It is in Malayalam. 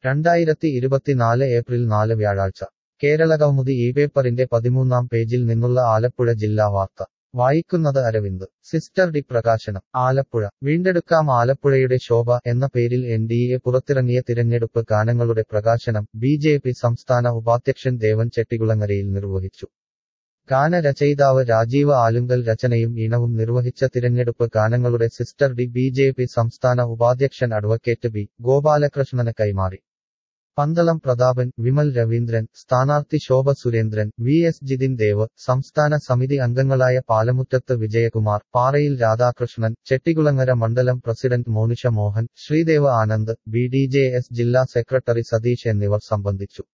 2024 ഏപ്രിൽ 4 വ്യാഴാഴ്ച കേരളകൗമുദി ഈ പേപ്പറിന്റെ 13-ാം പേജിൽ നിന്നുള്ള ആലപ്പുഴ ജില്ലാ വാർത്ത വായിക്കുന്നത് അരവിന്ദ് സിസ്റ്റർ ഡി പ്രകാശനം ആലപ്പുഴ വീണ്ടെടുക്കാം ആലപ്പുഴയുടെ ശോഭ എന്ന പേരിൽ NDA പുറത്തിറങ്ങിയ തിരഞ്ഞെടുപ്പ് ഗാനങ്ങളുടെ പ്രകാശനം BJP സംസ്ഥാന ഉപാധ്യക്ഷൻ ദേവൻ ചെട്ടികുളങ്ങരയിൽ നിർവഹിച്ചു. ഗാനരചയിതാവ് രാജീവ് ആലുങ്കൽ രചനയും ഈണവും നിർവഹിച്ച തിരഞ്ഞെടുപ്പ് ഗാനങ്ങളുടെ സിസ്റ്റർ ഡി BJP സംസ്ഥാന ഉപാധ്യക്ഷൻ അഡ്വക്കേറ്റ് ബി. ഗോപാലകൃഷ്ണന് കൈമാറി. പന്തളം പ്രതാപൻ, വിമൽ രവീന്ദ്രൻ, സ്ഥാനാർത്ഥി ശോഭ സുരേന്ദ്രൻ, VS ജിതിൻ ദേവ്, സംസ്ഥാന സമിതി അംഗങ്ങളായ പാലമുറ്റത്ത് വിജയകുമാർ, പാറയിൽ രാധാകൃഷ്ണൻ, ചെട്ടികുളങ്ങര മണ്ഡലം പ്രസിഡന്റ് മോനിഷ മോഹൻ, ശ്രീദേവ് ആനന്ദ്, BDJS ജില്ലാ സെക്രട്ടറി സതീഷ് എന്നിവർ സംബന്ധിച്ചു.